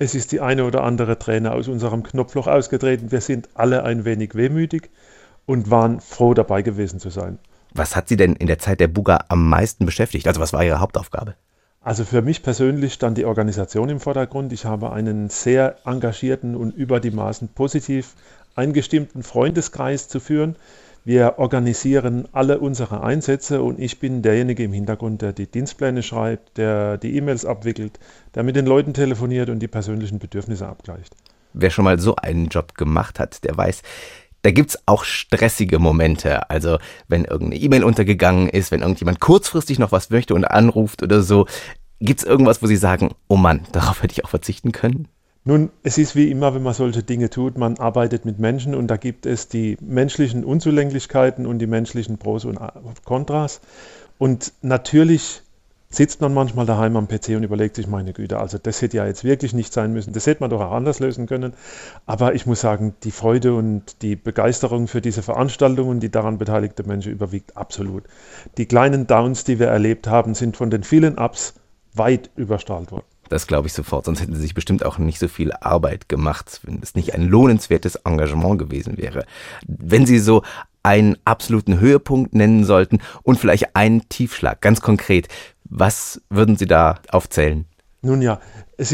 Es ist die eine oder andere Träne aus unserem Knopfloch ausgetreten. Wir sind alle ein wenig wehmütig und waren froh, dabei gewesen zu sein. Was hat Sie denn in der Zeit der Buga am meisten beschäftigt? Also was war Ihre Hauptaufgabe? Also für mich persönlich stand die Organisation im Vordergrund. Ich habe einen sehr engagierten und über die Maßen positiv eingestimmten Freundeskreis zu führen. Wir organisieren alle unsere Einsätze und ich bin derjenige im Hintergrund, der die Dienstpläne schreibt, der die E-Mails abwickelt, der mit den Leuten telefoniert und die persönlichen Bedürfnisse abgleicht. Wer schon mal so einen Job gemacht hat, der weiß, da gibt's auch stressige Momente. Also wenn irgendeine E-Mail untergegangen ist, wenn irgendjemand kurzfristig noch was möchte und anruft oder so. Gibt's irgendwas, wo Sie sagen, oh Mann, darauf hätte ich auch verzichten können? Nun, es ist wie immer, wenn man solche Dinge tut, man arbeitet mit Menschen und da gibt es die menschlichen Unzulänglichkeiten und die menschlichen Pros und Kontras. Und natürlich sitzt man manchmal daheim am PC und überlegt sich, meine Güte, also das hätte ja jetzt wirklich nicht sein müssen. Das hätte man doch auch anders lösen können. Aber ich muss sagen, die Freude und die Begeisterung für diese Veranstaltung und die daran beteiligten Menschen überwiegt absolut. Die kleinen Downs, die wir erlebt haben, sind von den vielen Ups weit überstrahlt worden. Das glaube ich sofort, sonst hätten Sie sich bestimmt auch nicht so viel Arbeit gemacht, wenn es nicht ein lohnenswertes Engagement gewesen wäre. Wenn Sie so einen absoluten Höhepunkt nennen sollten und vielleicht einen Tiefschlag, ganz konkret, was würden Sie da aufzählen? Nun ja,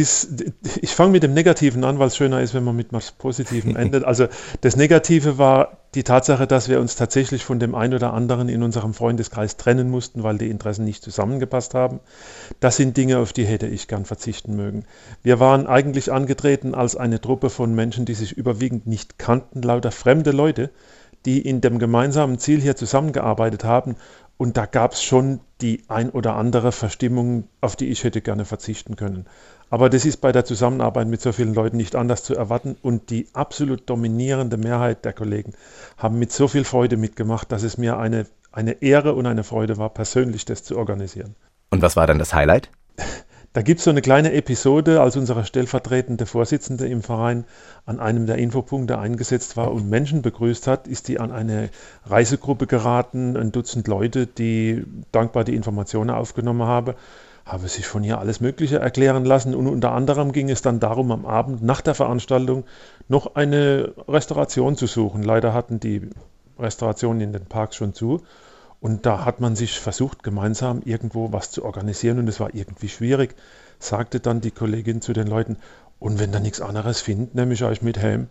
ich fange mit dem Negativen an, weil es schöner ist, wenn man mit was Positivem endet. Also das Negative war die Tatsache, dass wir uns tatsächlich von dem einen oder anderen in unserem Freundeskreis trennen mussten, weil die Interessen nicht zusammengepasst haben. Das sind Dinge, auf die hätte ich gern verzichten mögen. Wir waren eigentlich angetreten als eine Truppe von Menschen, die sich überwiegend nicht kannten, lauter fremde Leute, die in dem gemeinsamen Ziel hier zusammengearbeitet haben. Und da gab es schon die ein oder andere Verstimmung, auf die ich hätte gerne verzichten können. Aber das ist bei der Zusammenarbeit mit so vielen Leuten nicht anders zu erwarten. Und die absolut dominierende Mehrheit der Kollegen haben mit so viel Freude mitgemacht, dass es mir eine Ehre und eine Freude war, persönlich das zu organisieren. Und was war dann das Highlight? Da gibt es so eine kleine Episode, als unsere stellvertretende Vorsitzende im Verein an einem der Infopunkte eingesetzt war und Menschen begrüßt hat, ist die an eine Reisegruppe geraten, ein Dutzend Leute, die dankbar die Informationen aufgenommen haben, habe sich von ihr alles Mögliche erklären lassen und unter anderem ging es dann darum, am Abend nach der Veranstaltung noch eine Restauration zu suchen. Leider hatten die Restaurationen in den Parks schon zu. Und da hat man sich versucht, gemeinsam irgendwo was zu organisieren und es war irgendwie schwierig, sagte dann die Kollegin zu den Leuten, und wenn da nichts anderes findet, nehme ich euch mit heim.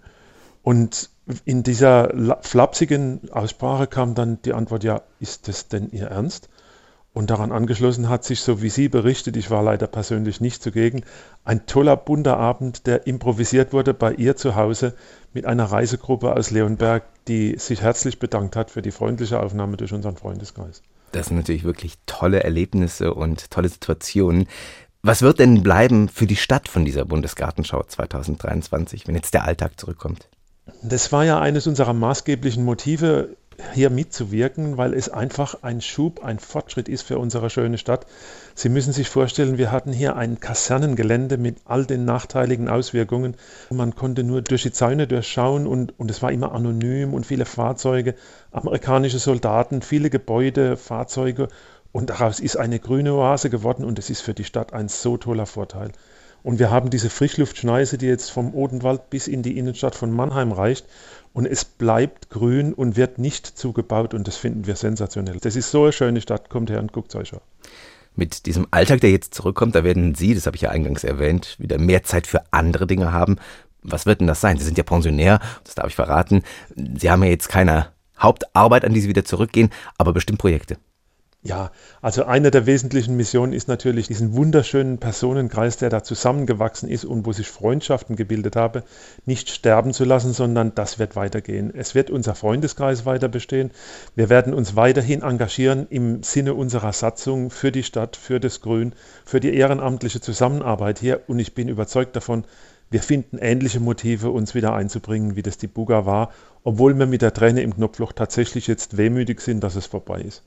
Und in dieser flapsigen Aussprache kam dann die Antwort, ja, ist das denn Ihr Ernst? Und daran angeschlossen hat sich, so wie sie berichtet, ich war leider persönlich nicht zugegen, ein toller bunter Abend, der improvisiert wurde bei ihr zu Hause mit einer Reisegruppe aus Leonberg, die sich herzlich bedankt hat für die freundliche Aufnahme durch unseren Freundeskreis. Das sind natürlich wirklich tolle Erlebnisse und tolle Situationen. Was wird denn bleiben für die Stadt von dieser Bundesgartenschau 2023, wenn jetzt der Alltag zurückkommt? Das war ja eines unserer maßgeblichen Motive, hier mitzuwirken, weil es einfach ein Schub, ein Fortschritt ist für unsere schöne Stadt. Sie müssen sich vorstellen, wir hatten hier ein Kasernengelände mit all den nachteiligen Auswirkungen. Man konnte nur durch die Zäune durchschauen und es war immer anonym und viele Fahrzeuge, amerikanische Soldaten, viele Gebäude, Fahrzeuge und daraus ist eine grüne Oase geworden und es ist für die Stadt ein so toller Vorteil. Und wir haben diese Frischluftschneise, die jetzt vom Odenwald bis in die Innenstadt von Mannheim reicht. Und es bleibt grün und wird nicht zugebaut und das finden wir sensationell. Das ist so eine schöne Stadt, kommt her und guckt es euch an. Mit diesem Alltag, der jetzt zurückkommt, da werden Sie, das habe ich ja eingangs erwähnt, wieder mehr Zeit für andere Dinge haben. Was wird denn das sein? Sie sind ja Pensionär, das darf ich verraten. Sie haben ja jetzt keine Hauptarbeit, an die Sie wieder zurückgehen, aber bestimmt Projekte. Ja, also eine der wesentlichen Missionen ist natürlich diesen wunderschönen Personenkreis, der da zusammengewachsen ist und wo sich Freundschaften gebildet haben, nicht sterben zu lassen, sondern das wird weitergehen. Es wird unser Freundeskreis weiter bestehen. Wir werden uns weiterhin engagieren im Sinne unserer Satzung für die Stadt, für das Grün, für die ehrenamtliche Zusammenarbeit hier und ich bin überzeugt davon, wir finden ähnliche Motive, uns wieder einzubringen, wie das die Buga war, obwohl wir mit der Träne im Knopfloch tatsächlich jetzt wehmütig sind, dass es vorbei ist.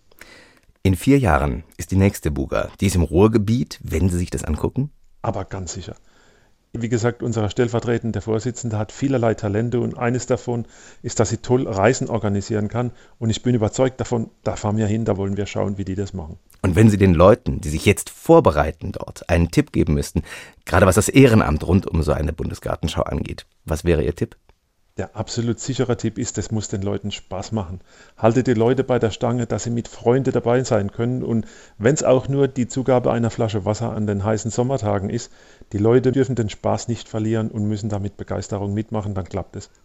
In 4 Jahren ist die nächste Buga. Die ist im Ruhrgebiet, wenn Sie sich das angucken? Aber ganz sicher. Wie gesagt, unser stellvertretender Vorsitzende hat vielerlei Talente und eines davon ist, dass sie toll Reisen organisieren kann. Und ich bin überzeugt davon, da fahren wir hin, da wollen wir schauen, wie die das machen. Und wenn Sie den Leuten, die sich jetzt vorbereiten dort, einen Tipp geben müssten, gerade was das Ehrenamt rund um so eine Bundesgartenschau angeht, was wäre Ihr Tipp? Der absolut sichere Tipp ist, es muss den Leuten Spaß machen. Haltet die Leute bei der Stange, dass sie mit Freunden dabei sein können. Und wenn es auch nur die Zugabe einer Flasche Wasser an den heißen Sommertagen ist, die Leute dürfen den Spaß nicht verlieren und müssen da mit Begeisterung mitmachen, dann klappt es.